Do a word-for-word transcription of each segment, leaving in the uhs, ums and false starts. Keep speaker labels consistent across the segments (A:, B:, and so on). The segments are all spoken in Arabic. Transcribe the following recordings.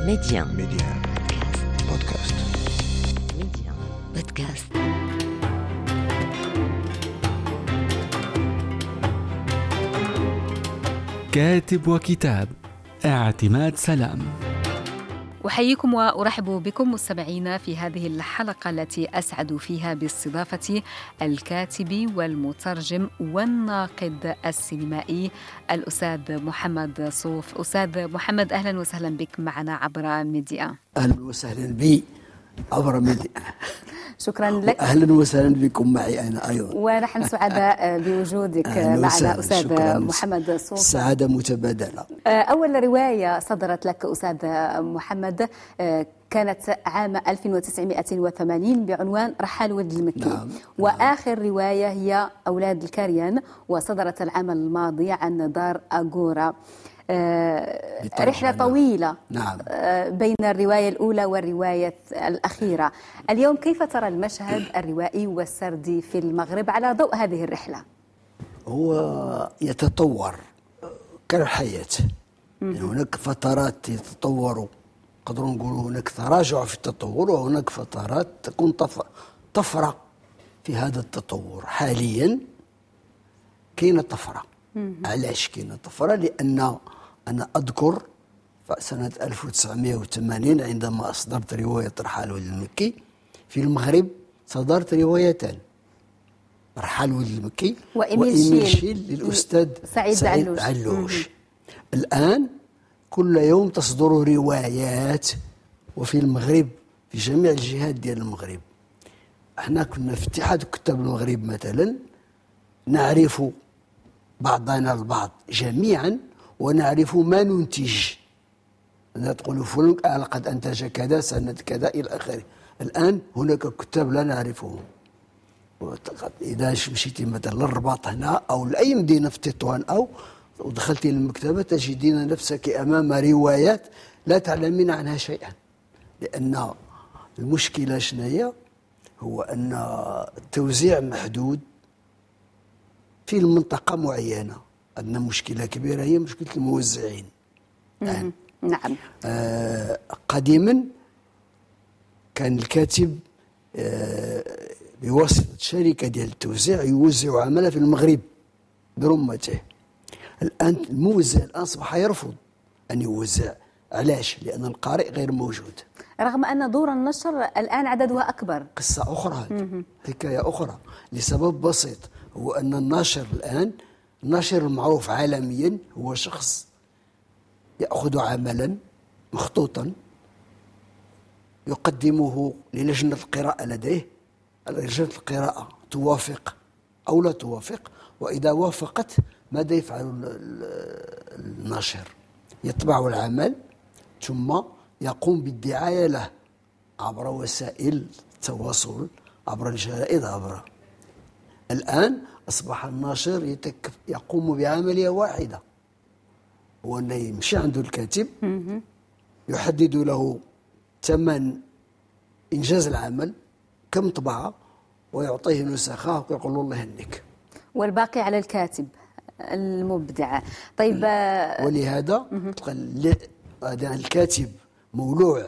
A: ميديان
B: ميديان بودكاست.
A: ميديان بودكاست.
C: كاتب وكتاب، اعتماد سلام.
D: أحييكم وأرحب بكم مستمعينا في هذه الحلقة التي أسعد فيها باستضافة الكاتب والمترجم والناقد السينمائي الأستاذ محمد صوف. أستاذ محمد، أهلا وسهلا بك معنا عبر ميديا.
E: أهلا وسهلا بي عبر ميديا.
D: شكرا لك.
E: أهلا وسهلا بكم معي أنا أيضا،
D: ونحن سعداء بوجودك معنا أستاذ محمد صوف.
E: سعادة متبادلة.
D: أول رواية صدرت لك أستاذ محمد كانت عام ألف وتسعمائة وثمانين بعنوان رحال ولد المكي.
E: نعم.
D: وآخر رواية هي أولاد الكريان، وصدرت العام الماضي عن دار أغورا. آه رحلة طويلة.
E: نعم.
D: آه بين الرواية الأولى والرواية الأخيرة. اليوم كيف ترى المشهد الروائي والسردي في المغرب على ضوء هذه الرحلة؟
E: هو يتطور كالحياة، يعني هناك فترات يتطور، قدر نقول هناك تراجع في التطور، وهناك فترات تكون طف... طفرة في هذا التطور. حاليا كاينة طفرة. علاش كاينة طفرة؟ لأن أنا أذكر سنة ألف وتسعمائة وثمانين عندما أصدرت رواية رحال ولد المكي في المغرب، صدرت روايتان، رحال ولد المكي وإيميل شيل للأستاذ
D: سعيد, سعيد علوش,
E: علوش. الآن كل يوم تصدر روايات، وفي المغرب في جميع الجهات ديال المغرب. احنا كنا في اتحاد كتاب المغرب مثلا نعرف بعضنا البعض جميعا، ونعرف ما ننتج. أنا تقول فلان لقد أنتج كذا سنة كذا إلى آخره. الآن هناك كتاب لا نعرفهم. إذا مشيتي مثلا للرباط هنا أو لأي مدينة في تطوان أو ودخلتي للمكتبة تجدين نفسك أمام روايات لا تعلمين عنها شيئا. لأن المشكلة شنية؟ هو أن التوزيع محدود في المنطقة معينة. عندنا مشكلة كبيرة هي مشكلة الموزعين.
D: نعم. نعم.
E: آه قديما كان الكاتب آه بواسطة شركة ديال التوزيع يوزع عمله في المغرب برمته. الآن الموزع الآن أصبح يرفض أن يوزع. علاش؟ لأن القارئ غير موجود،
D: رغم أن دور النشر الآن عددها أكبر.
E: قصة أخرى، حكاية أخرى، لسبب بسيط، هو أن الناشر الآن، الناشر المعروف عالميا هو شخص يأخذ عملا مخطوطا يقدمه للجنة القراءة لديه. لجنة القراءة توافق أو لا توافق، وإذا وافقت ماذا يفعل الناشر؟ يطبع العمل ثم يقوم بالدعاية له عبر وسائل التواصل، عبر الجرائد، عبر. الآن أصبح الناشر يتكف يقوم بعملية واحدة، هو أنه يمشي عنده الكاتب يحدد له ثمن إنجاز العمل، كم طبعة، ويعطيه نسخة ويقول له الله يهنيك،
D: والباقي على الكاتب المبدع. طيب.
E: ولهذا هذا الكاتب مولوع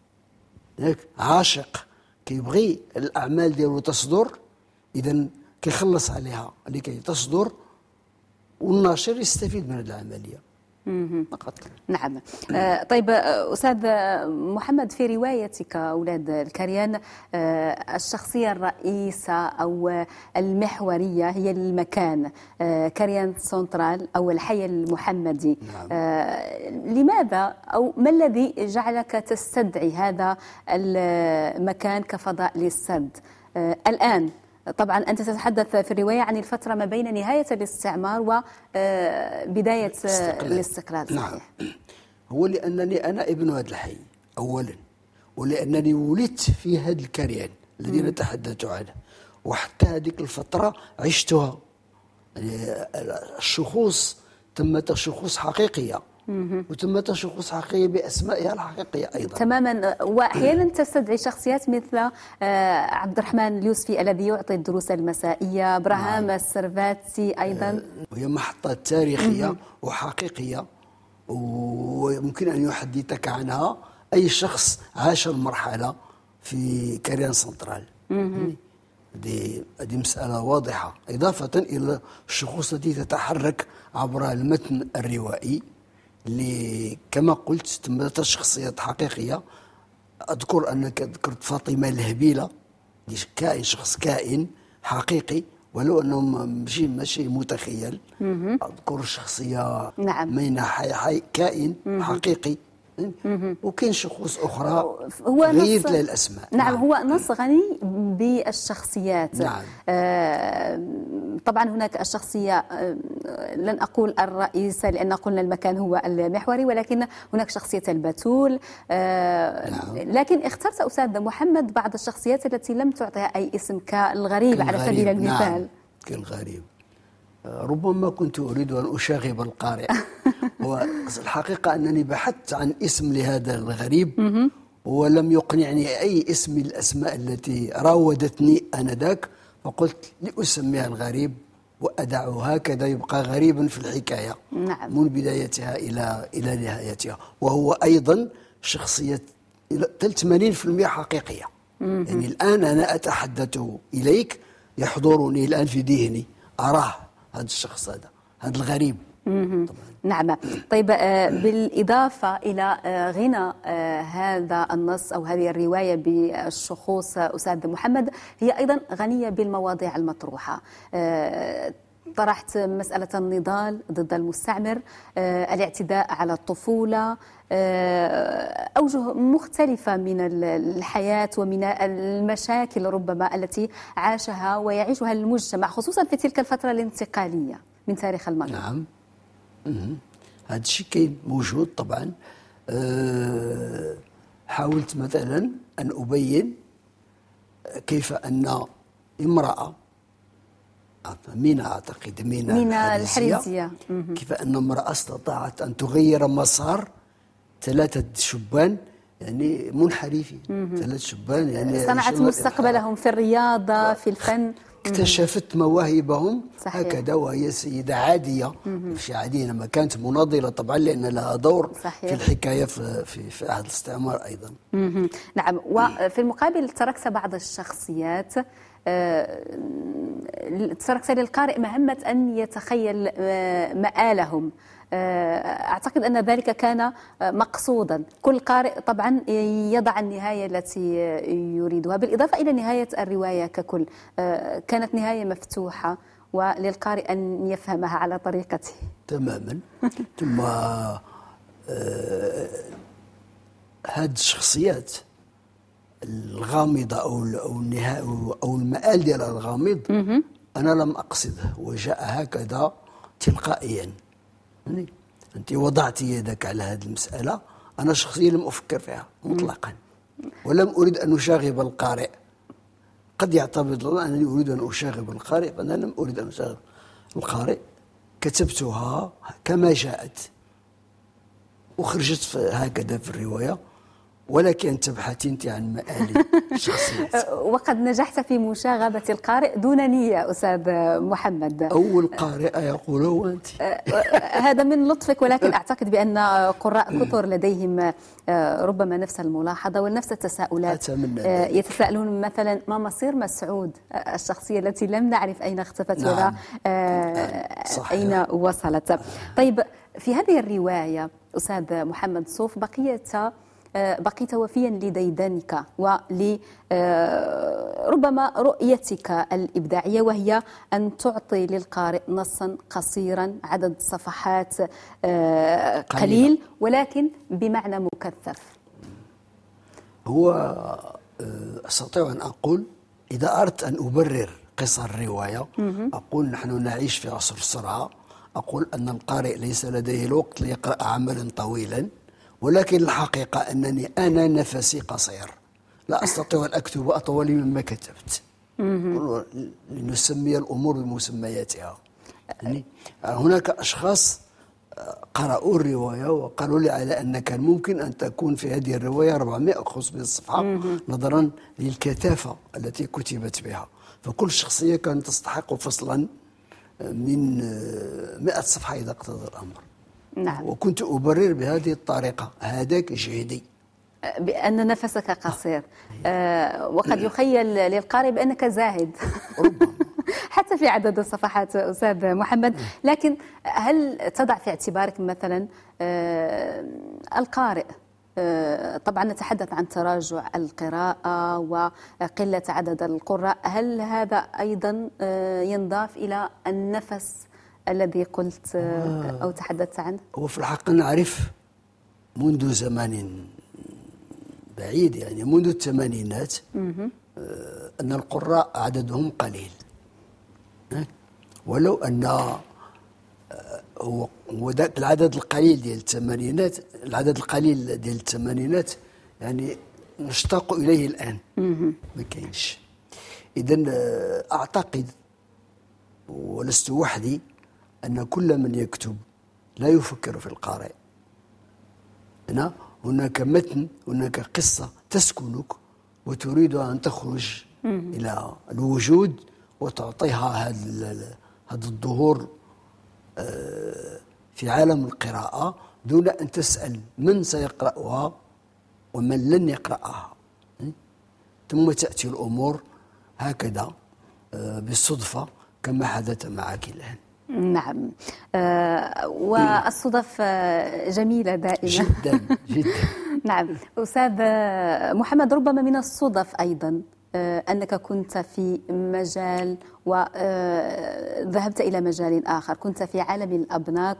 E: عاشق كيبغي الأعمال ديالو تصدر، إذا كيخلص عليها لكي تصدر، والناشر يستفيد من هذه العملية فقط.
D: نعم. آه طيب أستاذ محمد، في روايتك أولاد الكريان آه الشخصية الرئيسة أو المحورية هي المكان، آه كريان سنترال أو الحي المحمدي.
E: نعم.
D: آه لماذا أو ما الذي جعلك تستدعي هذا المكان كفضاء للسرد آه الآن؟ طبعا أنت تتحدث في الرواية عن الفترة ما بين نهاية الاستعمار وبداية الاستقلال.
E: نعم. هو لأنني أنا ابن هذا الحي أولا، ولأنني ولدت في هذا الكريان الذي نتحدث عنه، وحتى هذه الفترة عشتها. يعني الشخوص ثمة شخوص حقيقية، وثمة شخوص حقيقية بأسمائها الحقيقية أيضا.
D: تماما. وأحيانا تستدعي شخصيات مثل عبد الرحمن اليوسفي الذي يعطي الدروس المسائية، ابراهام نعم. السرفاتي أيضا.
E: وهي محطات تاريخية وحقيقية، ويمكن أن يحدثك عنها أي شخص عاش المرحلة في كاريان سنترال. هذه هذه مسألة واضحة، إضافة إلى الشخوص التي تتحرك عبر المتن الروائي اللي كما قلت تمثل شخصيات حقيقية. أذكر أنك ذكرت فاطمة الهبيلة، كائن شخص كائن حقيقي ولو أنه ماشي ماشي متخيل. أذكر الشخصية
D: نعم.
E: مينا حي حي كائن حقيقي. وكاين شخوص أخرى
D: هو
E: غيرت
D: نص...
E: لها الأسماء.
D: نعم,
E: نعم
D: هو نص غني بالشخصيات.
E: نعم.
D: آه طبعا هناك الشخصية، آه لن أقول الرئيسة لأن قلنا المكان هو المحوري، ولكن هناك شخصية البتول. آه نعم. لكن اخترت أستاذ محمد بعض الشخصيات التي لم تعطيها أي اسم كالغريب على سبيل المثال.
E: نعم. كالغريب ربما كنت أريد أن أشاغب القارئ. والحقيقة أنني بحثت عن اسم لهذا الغريب ولم يقنعني أي اسم من الأسماء التي راودتني آنذاك، فقلت لأسميها الغريب وأدعه هكذا يبقى غريبا في الحكاية.
D: نعم.
E: من بدايتها إلى إلى نهايتها، وهو أيضا شخصية ثمانين بالمئة حقيقية. يعني الآن أنا أتحدث إليك يحضرني الآن في ذهني، أراه هذا الشخص، هذا هذا الغريب.
D: نعم. طيب، بالإضافة إلى غنى هذا النص أو هذه الرواية بالشخوص أستاذ محمد، هي أيضا غنية بالمواضيع المطروحة. طرحت مسألة النضال ضد المستعمر، الاعتداء على الطفولة، أوجه مختلفة من الحياة ومن المشاكل ربما التي عاشها ويعيشها المجتمع، خصوصا في تلك الفترة الانتقالية من تاريخ المغرب.
E: نعم. هذا الشيء كاين موجود طبعا. أه حاولت مثلا أن أبين كيف أن امرأة مينا أعتقد مينا,
D: مينا الحريزية،
E: كيف أن امرأة استطاعت أن تغير مسار ثلاثة شبان يعني منحرفين. ثلاث شبان يعني
D: صنعت مستقبلهم في الرياضة في الفن،
E: اكتشفت مواهبهم.
D: صحيح.
E: هكذا، وهي سيدة عادية، مش عادية لما كانت مناضلة طبعا لأن لها دور. صحيح. في الحكاية في, في, في عهد الاستعمار أيضا.
D: نعم. وفي المقابل تركت بعض الشخصيات، تركت للقارئ مهمة أن يتخيل مآلهم. أعتقد أن ذلك كان مقصودا. كل قارئ طبعا يضع النهاية التي يريدها، بالإضافة إلى نهاية الرواية ككل. كانت نهاية مفتوحة وللقارئ أن يفهمها على طريقته تماما.
E: ثم هذه الشخصيات الغامضة أو أو النهاية أو المآل ديالها الغامض أنا لم أقصده، وجاء هكذا تلقائيا. أنت وضعت يدك على هذه المسألة، أنا شخصيا لم أفكر فيها مطلقا، ولم أريد أن أشاغب القارئ. قد يعترض الله أنني أريد أن أشاغب القارئ، فأنا لم أريد أن أشاغب القارئ. كتبتها كما جاءت وخرجت هكذا في الرواية، ولكن تبحثي أنت عن مآل الشخصيات.
D: وقد نجحت في مشاغبة القارئ دون نية أستاذ محمد.
E: أول قارئ يقول هو أنت.
D: هذا من لطفك، ولكن أعتقد بأن قراء كثر لديهم ربما نفس الملاحظة ونفس التساؤلات. يتساءلون مثلا ما مصير مسعود، الشخصية التي لم نعرف أين اختفت. نعم. ولا أين وصلت. طيب، في هذه الرواية أستاذ محمد صوف بقيت بقيت وفيا لديدنك ولربما رؤيتك الإبداعية، وهي أن تعطي للقارئ نصا قصيرا عدد صفحات قليل ولكن بمعنى مكثف.
E: هو أستطيع أن أقول إذا أردت أن أبرر قصة الرواية أقول نحن نعيش في عصر السرعة. أقول أن القارئ ليس لديه الوقت ليقرأ عملا طويلا، ولكن الحقيقة أنني أنا نفسي قصير، لا أستطيع أن أكتب أطول مما كتبت، لنسمي الأمور بمسمياتها. يعني هناك أشخاص قرأوا الرواية وقالوا لي على أن كان ممكن أن تكون في هذه الرواية أربعمائة وخمسمائة صفحة نظرا للكثافة التي كتبت بها، فكل شخصية كانت تستحق فصلا من مئة صفحة إذا اقتضى الأمر.
D: نعم.
E: وكنت أبرر بهذه الطريقة، هذاك جهدي
D: بأن نفسك قصير. آه وقد يخيل للقارئ بأنك زاهد
E: ربما
D: حتى في عدد الصفحات أستاذ محمد. لكن هل تضع في اعتبارك مثلا آه القارئ؟ آه طبعا نتحدث عن تراجع القراءة وقلة عدد القراء، هل هذا أيضا آه ينضاف إلى النفس الذي قلت آه أو تحدثت عنه؟
E: وفي الحق نعرف منذ زمان بعيد، يعني منذ الثمانينات، آه أن القراء عددهم قليل، ولو أن هو هو ذاك العدد القليل ديال الثمانينات، العدد القليل ديال الثمانينات يعني نشتاق إليه الآن ما كاينش. إذن أعتقد ولست وحدي أن كل من يكتب لا يفكر في القارئ. هنا هناك متن، هناك قصة تسكنك وتريد أن تخرج إلى الوجود وتعطيها هذا هذا الظهور في عالم القراءة دون أن تسأل من سيقرأها ومن لن يقرأها، ثم تأتي الأمور هكذا بالصدفة كما حدث معك الآن.
D: نعم. آه والصدف جميلة دائما
E: جدا جدا.
D: نعم. أستاذ محمد، ربما من الصدف أيضا أنك كنت في مجال وذهبت إلى مجال آخر، كنت في عالم الأبناك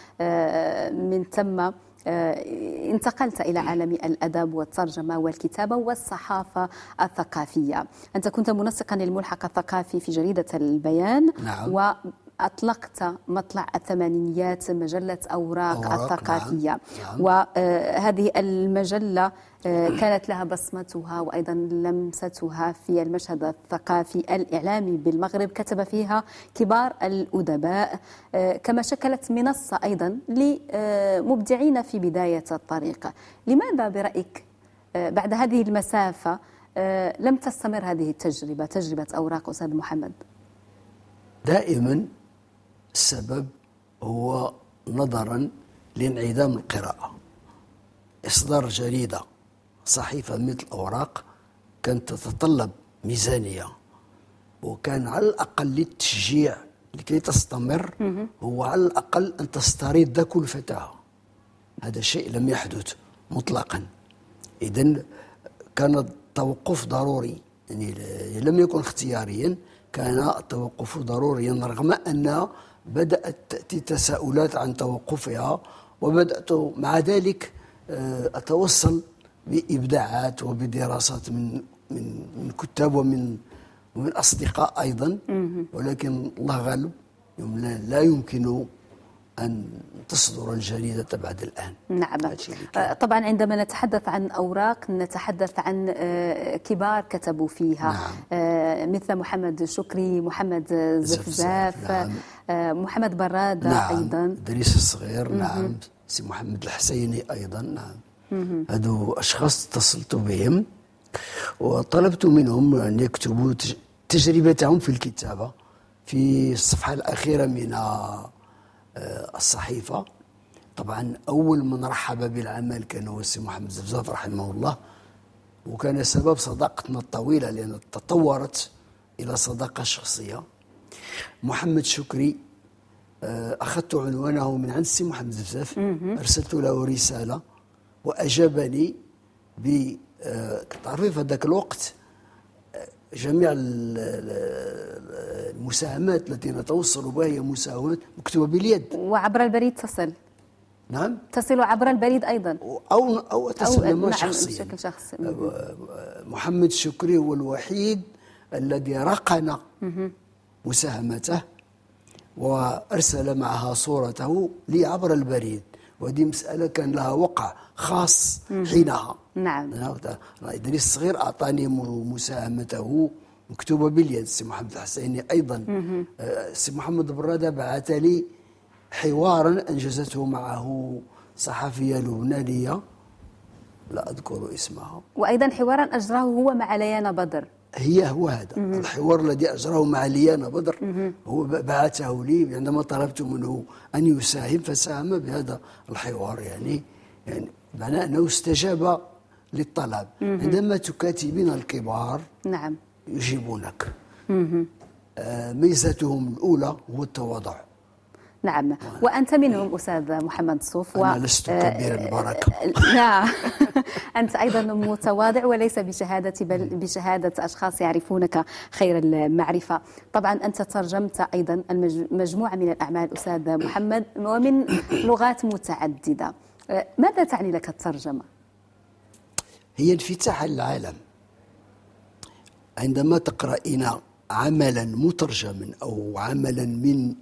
D: ومن ثم انتقلت إلى عالم الأدب والترجمة والكتابة والصحافة الثقافية. أنت كنت منسقا للملحق الثقافي في جريدة البيان.
E: نعم.
D: و أطلقت مطلع الثمانينيات مجلة أوراق, أوراق الثقافية. نعم. وهذه المجلة كانت لها بصمتها وأيضا لمستها في المشهد الثقافي الإعلامي بالمغرب، كتب فيها كبار الأدباء، كما شكلت منصة أيضا لمبدعين في بداية الطريق. لماذا برأيك بعد هذه المسافة لم تستمر هذه التجربة، تجربة أوراق أستاذ محمد؟
E: دائما السبب هو نظرا لانعدام القراءة. إصدار جريدة صحيفة مثل أوراق كانت تتطلب ميزانية، وكان على الأقل للتشجيع لكي تستمر هو على الأقل أن تسترد كلفتها. هذا شيء لم يحدث مطلقا. إذن كان التوقف ضروري، يعني لم يكن اختياريا، كان التوقف ضروريا، رغم أن بدأت تأتي تساؤلات عن توقفها، وبدأت مع ذلك أتوصل بإبداعات وبدراسات من من من كتاب ومن ومن أصدقاء أيضا، ولكن الله غالب لا يمكن أن تصدر الجريدة بعد الآن.
D: نعم. طبعا عندما نتحدث عن أوراق نتحدث عن كبار كتبوا فيها. نعم. مثل محمد شكري، محمد زفزاف. نعم. محمد برادة. نعم. أيضا
E: إدريس الصغير. مم. نعم. سي محمد الحسيني أيضا. نعم. هذو أشخاص اتصلت بهم وطلبت منهم أن يكتبوا تجربتهم في الكتابة في الصفحة الأخيرة من الصحيفة. طبعا أول من رحب بالعمل كان هو السي محمد زفزاف رحمه الله، وكان سبب صداقتنا الطويلة لأن تطورت إلى صداقة شخصية. محمد شكري أخذت عنوانه من عند السي محمد زفزاف، أرسلت له رسالة وأجابني ب تعرفي في ذاك الوقت جميع المساهمات التي نتوصل بها هي مساهمات مكتوبة باليد
D: وعبر البريد تصل.
E: نعم.
D: تصل عبر البريد أيضا
E: أو أو تصل
D: نعم
E: شخصيا.
D: بشكل شخصي.
E: محمد شكري هو الوحيد الذي رقن مساهمته وأرسل معها صورته لي عبر البريد، وهذه مسألة كان لها وقع خاص حينها.
D: نعم.
E: إدريس الصغير أعطاني مساهمته مكتوبة باليد، السي محمد الحسيني أيضا. السي محمد برادة بعث لي حوارا أنجزته معه صحفية لبنانية لا أذكر اسمها،
D: وأيضا حوارا أجراه هو مع ليانا بدر.
E: هي هو هذا الحوار الذي أجراه مع ليانا بدر. هو بعثه لي عندما طلبت منه أن يساهم، فساهم بهذا الحوار. يعني يعني معناه أنه استجاب للطلب. عندما تكاتبين الكبار
D: نعم
E: يجيبونك. آه ميزتهم الأولى هو التواضع.
D: نعم، وأنت منهم أستاذ محمد صوف.
E: أنا و... لست كبير البركة.
D: نعم أنت أيضا متواضع، وليس بشهادة بل بشهادة أشخاص يعرفونك خير المعرفة. طبعا أنت ترجمت أيضا مجموعة من الأعمال أستاذ محمد ومن لغات متعددة. ماذا تعني لك الترجمة؟
E: هي انفتاح العالم. عندما تقرأين عملا مترجما أو عملا من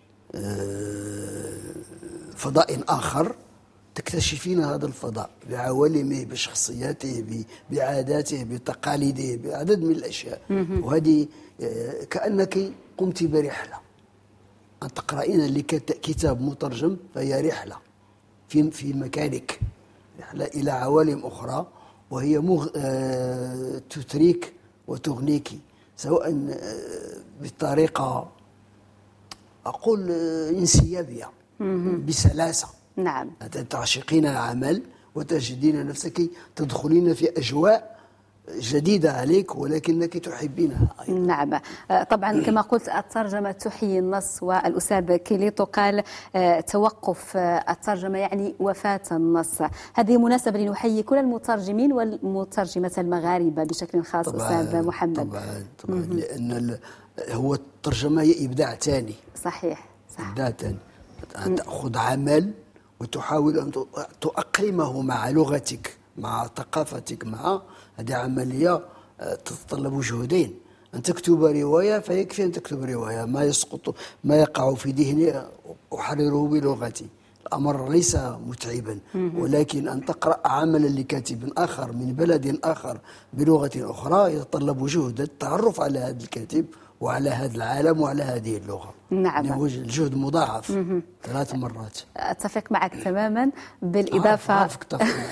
E: فضاء آخر تكتشفين هذا الفضاء بعوالمه بشخصياته بعاداته بتقاليده بعدد من الأشياء. وهذه كأنك قمت برحلة. أن تقرأين كتاب مترجم فهي رحلة في في مكانك، رحلة إلى عوالم أخرى، وهي مغ... تثريك وتغنيك، سواء بطريقة أقول انسيابية بسلاسة.
D: نعم.
E: تعشقين العمل وتجدين نفسك تدخلين في أجواء جديدة عليك ولكنك تحبينها أيضا.
D: نعم طبعا كما قلت الترجمة تحيي النص، والأستاذ كيليتو قال توقف الترجمة يعني وفاة النص. هذه مناسبة لنحيي كل المترجمين والمترجمة المغاربة بشكل خاص.
E: طبعاً
D: أستاذ محمد
E: طبعا طبعا لأن هو الترجمة هي إبداع ثاني.
D: صحيح صح.
E: إبداع ثاني، أن تأخذ عمل وتحاول أن تؤقلمه مع لغتك مع ثقافتك، مع هذه عملية تتطلب جهدين. أن تكتب رواية فيكفي أن تكتب رواية، ما يسقط ما يقع في ذهني أحرره بلغتي، الأمر ليس متعبا. ولكن أن تقرأ عملا لكاتب آخر من بلد آخر بلغة أخرى يتطلب جهد التعرف على هذا الكاتب وعلى هذا العالم وعلى هذه اللغة.
D: نعم
E: يعني الجهد مضاعف ثلاث مرات.
D: أتفق معك تماما. بالإضافة
E: عارف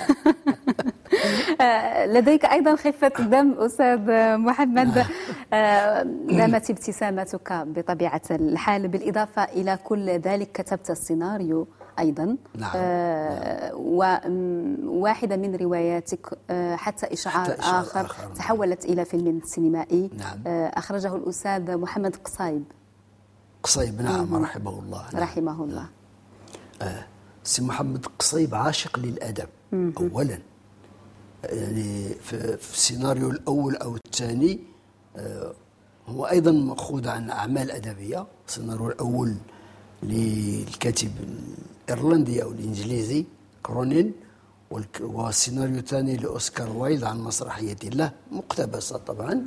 D: لديك أيضا خفة دم أستاذ محمد، دامت ابتسامتك بطبيعة الحال. بالإضافة إلى كل ذلك كتبت السيناريو أيضا.
E: نعم.
D: آه وواحدة من رواياتك آه حتى إشعار, حتى إشعار آخر, آخر تحولت إلى فيلم سينمائي.
E: نعم.
D: آه أخرجه الأستاذ محمد قصيب.
E: قصيب نعم رحمه الله.
D: نعم. رحمه الله.
E: آه. سي محمد قصيب عاشق للأدب أولا، يعني في, في السيناريو الأول أو الثاني آه هو أيضا مأخوذ عن أعمال أدبية. السيناريو الأول للكاتب الإيرلندي أو الإنجليزي كرونين، والسيناريو الثاني لأوسكار وايلد عن مسرحية الله مقتبسة طبعا.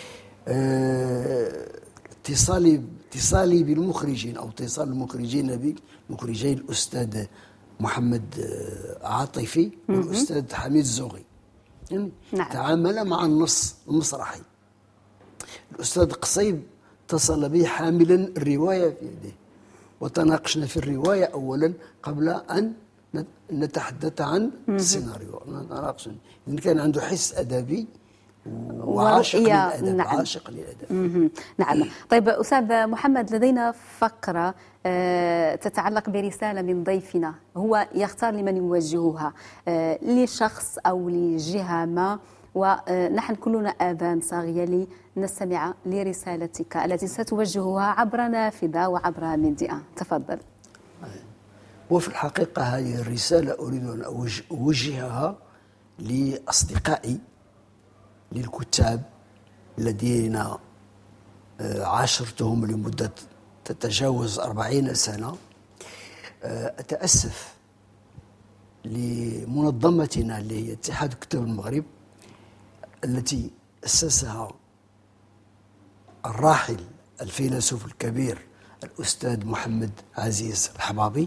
E: اتصالي اتصالي بالمخرجين أو اتصال المخرجين بمخرجي الأستاذ محمد عاطفي والأستاذ حميد الزغي، يعني نعم. تعامل مع النص المسرحي. الأستاذ قصيب اتصل بي حاملا الرواية في يده، وتناقشنا في الرواية أولا قبل أن نتحدث عن السيناريو. نتناقشنا إذن كان عنده حس أدبي وعاشق للأدب.
D: نعم.
E: عاشق للأدب.
D: نعم. طيب أستاذ محمد، لدينا فقرة تتعلق برسالة من ضيفنا، هو يختار لمن يوجهها، لشخص أو لجهة ما، ونحن كلنا آذان صاغية لنستمع لرسالتك التي ستوجهها عبر نافذة وعبر ميديا. تفضل.
E: وفي الحقيقة هذه الرسالة أريد أن أوجهها لأصدقائي للكتاب الذين عاشرتهم لمدة تتجاوز أربعين سنة. أتأسف لمنظمتنا اللي هي اتحاد كتاب المغرب التي أسسها الراحل الفيلسوف الكبير الأستاذ محمد عزيز الحبابي،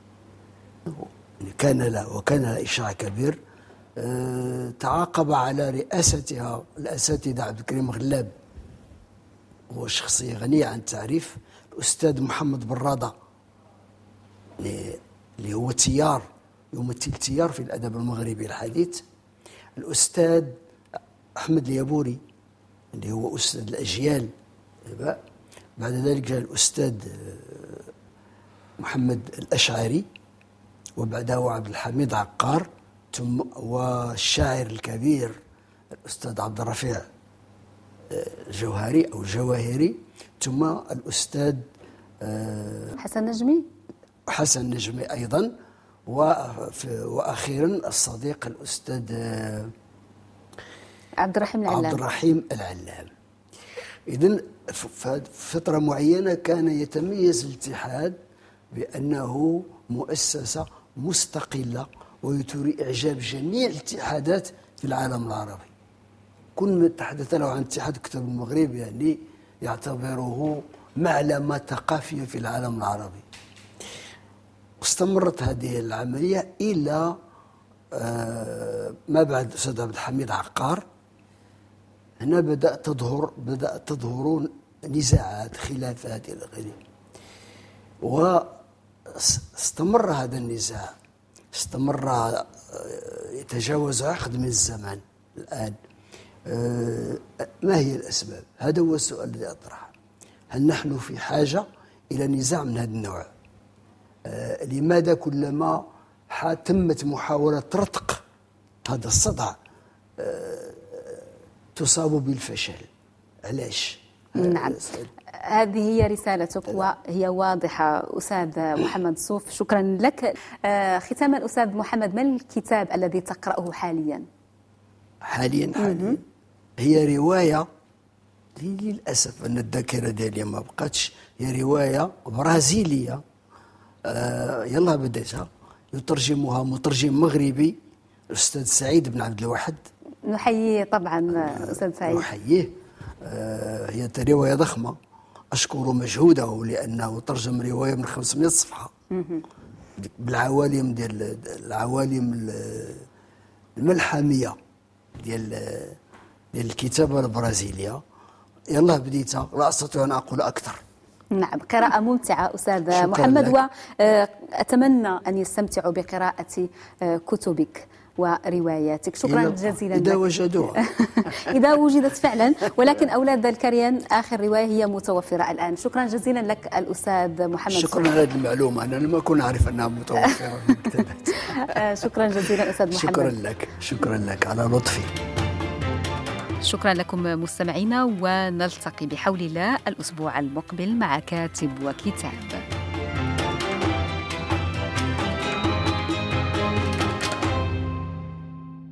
E: كان له وكان له إشعاع كبير. أه تعاقب على رئاستها الأساتذة عبد الكريم غلاب، هو شخصية غنية عن التعريف، الأستاذ محمد برادة اللي هو تيار يمثل تيار في الأدب المغربي الحديث، الأستاذ أحمد اليابوري اللي هو أستاذ الأجيال. بعد ذلك جاء الأستاذ محمد الأشعري، وبعده عبد الحميد عقار، ثم والشاعر الكبير الأستاذ عبد الرفيع الجوهري أو الجواهري، ثم الأستاذ
D: حسن نجمي
E: حسن نجمي أيضا، وأخيرا الصديق الأستاذ
D: عبد الرحيم العلام
E: عبد الرحيم العلام. إذن في فترة معينة كان يتميز الاتحاد بأنه مؤسسة مستقلة ويثير إعجاب جميع الاتحادات في العالم العربي. كل من تحدث له عن اتحاد الكتاب المغرب يعني يعتبره معلمة ثقافية في العالم العربي. واستمرت هذه العملية إلى ما بعد الأستاذ عبد الحميد عقار. هنا بدأت تظهر بدأت تظهر نزاعات، خلافات إلى آخره. واستمر هذا النزاع، استمر يتجاوز عقد من الزمان الآن. ما هي الأسباب؟ هذا هو السؤال الذي أطرحه. هل نحن في حاجة إلى نزاع من هذا النوع؟ لماذا كلما تمت محاولة رتق هذا الصدع تصاب بالفشل؟ علاش؟
D: نعم، هذه هي رسالتك وهي واضحة أستاذ محمد صوف، شكرا لك. ختاما أستاذ محمد، ما الكتاب الذي تقرأه حاليا؟
E: حاليا حاليا هي رواية، للأسف أن الذاكرة ديالي ما بقاتش، هي رواية برازيلية آه يلا بديتها، يترجمها مترجم مغربي الأستاذ سعيد بن عبد الواحد.
D: نحييه طبعا أستاذ سعيد.
E: نحييه. آه هي رواية ضخمة، أشكر مجهوده لأنه ترجم رواية من خمسمائة صفحة بالعوالم ديال العوالم الملحمية ديال ديال الكتابة البرازيلية. يلا بديتها، لا أستطيع أن أقول أكثر.
D: نعم، قراءة ممتعة أستاذ محمد، وأتمنى أن يستمتعوا بقراءة كتبك ورواياتك. شكرا جزيلا
E: إذا
D: لك.
E: وجدوها
D: إذا وجدت فعلا، ولكن أولاد الكريان آخر رواية هي متوفرة الآن. شكرا جزيلا لك الأستاذ محمد.
E: شكرا على هذه المعلومة، أنا لم أكن أعرف أنها متوفرة في المكتبات.
D: شكرا جزيلا أستاذ محمد.
E: شكرا لك، شكرا لك على لطفي.
D: شكرا لكم مستمعينا، ونلتقي بحول الله الأسبوع المقبل مع كاتب وكتاب.